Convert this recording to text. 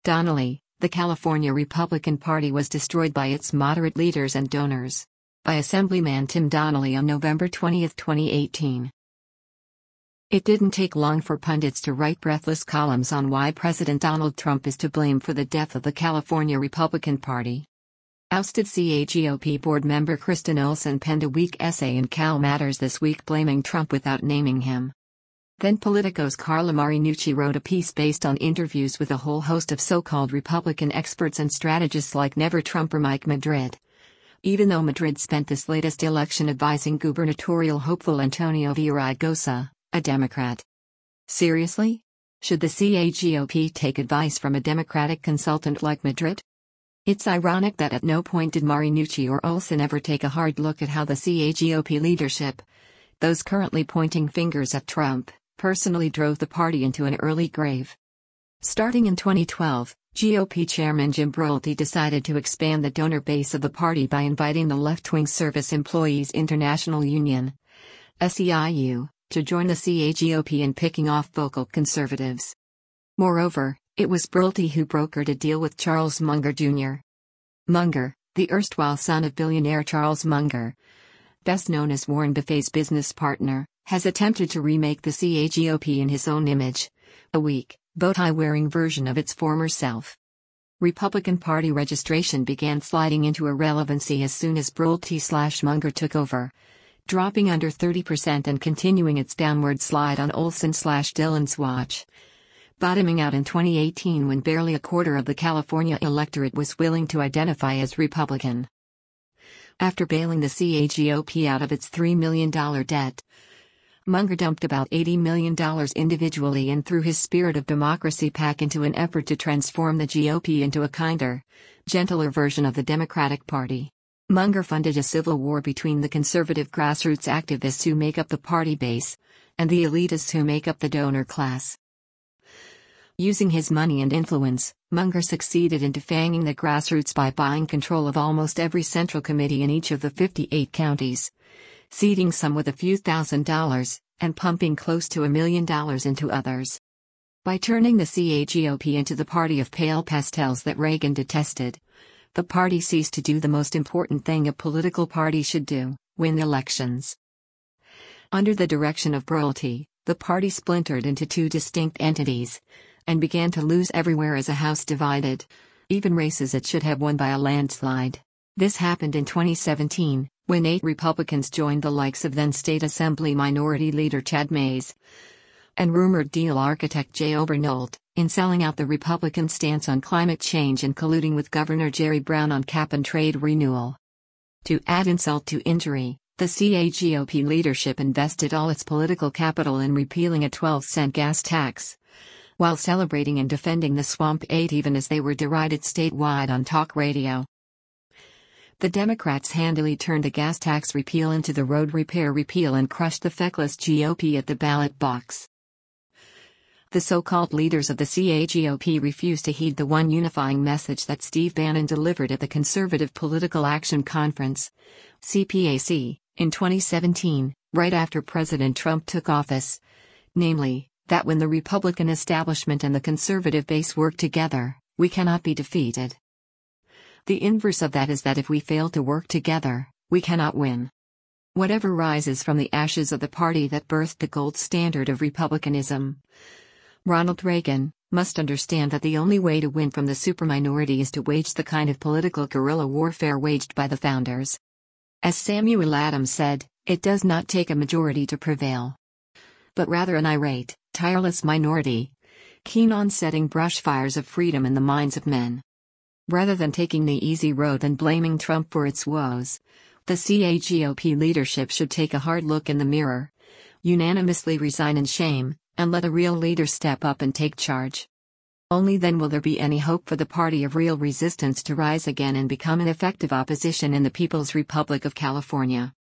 Donnelly, the California Republican Party was destroyed by its moderate leaders and donors. By Assemblyman Tim Donnelly on November 20, 2018. It didn't take long for pundits to write breathless columns on why President Donald Trump is to blame for the death of the California Republican Party. Ousted CAGOP board member Kristen Olson penned a weak essay in Cal Matters this week blaming Trump without naming him. Then Politico's Carla Marinucci wrote a piece based on interviews with a whole host of so-called Republican experts and strategists like Never Trumper Mike Madrid. Even though Madrid spent this latest election advising gubernatorial hopeful Antonio Villaraigosa, a Democrat. Seriously? Should the CAGOP take advice from a Democratic consultant like Madrid? It's ironic that at no point did Marinucci or Olson ever take a hard look at how the CAGOP leadership, those currently pointing fingers at Trump, personally drove the party into an early grave. Starting in 2012, GOP Chairman Jim Brolty decided to expand the donor base of the party by inviting the left-wing Service Employees International Union, SEIU, to join the CAGOP in picking off vocal conservatives. Moreover, it was Brolty who brokered a deal with Charles Munger Jr. Munger, the erstwhile son of billionaire Charles Munger, best known as Warren Buffett's business partner, has attempted to remake the CAGOP in his own image, a weak, bow-tie-wearing version of its former self. Republican Party registration began sliding into irrelevancy as soon as Brolty/Munger took over, dropping under 30% and continuing its downward slide on Olson/Dillon's watch, bottoming out in 2018 when barely a quarter of the California electorate was willing to identify as Republican. After bailing the CAGOP out of its $3 million debt, Munger dumped about $80 million individually and threw his Spirit of Democracy PAC into an effort to transform the GOP into a kinder, gentler version of the Democratic Party. Munger funded a civil war between the conservative grassroots activists who make up the party base, and the elitists who make up the donor class. Using his money and influence, Munger succeeded in defanging the grassroots by buying control of almost every central committee in each of the 58 counties, seating some with a few $1,000s, and pumping close to $1 million into others. By turning the CAGOP into the party of pale pastels that Reagan detested, the party ceased to do the most important thing a political party should do: win elections. Under the direction of Brolty, the party splintered into two distinct entities, and began to lose everywhere as a house divided, even races it should have won by a landslide. This happened in 2017, when 8 Republicans joined the likes of then State Assembly Minority Leader Chad Mayes and rumored deal architect Jay Obernold in selling out the Republican stance on climate change and colluding with Governor Jerry Brown on cap and trade renewal. To add insult to injury, the CAGOP leadership invested all its political capital in repealing a 12-cent gas tax, while celebrating and defending the Swamp 8 even as they were derided statewide on talk radio. The Democrats handily turned the gas tax repeal into the road repair repeal and crushed the feckless GOP at the ballot box. The so-called leaders of the CAGOP refused to heed the one unifying message that Steve Bannon delivered at the Conservative Political Action Conference, CPAC, in 2017, right after President Trump took office, namely, that when the Republican establishment and the conservative base work together, we cannot be defeated. The inverse of that is that if we fail to work together, we cannot win. Whatever rises from the ashes of the party that birthed the gold standard of republicanism, Ronald Reagan, must understand that the only way to win from the superminority is to wage the kind of political guerrilla warfare waged by the founders. As Samuel Adams said, it does not take a majority to prevail, but rather an irate, tireless minority, keen on setting brush fires of freedom in the minds of men. Rather than taking the easy road and blaming Trump for its woes, the CAGOP leadership should take a hard look in the mirror, unanimously resign in shame, and let a real leader step up and take charge. Only then will there be any hope for the party of real resistance to rise again and become an effective opposition in the People's Republic of California.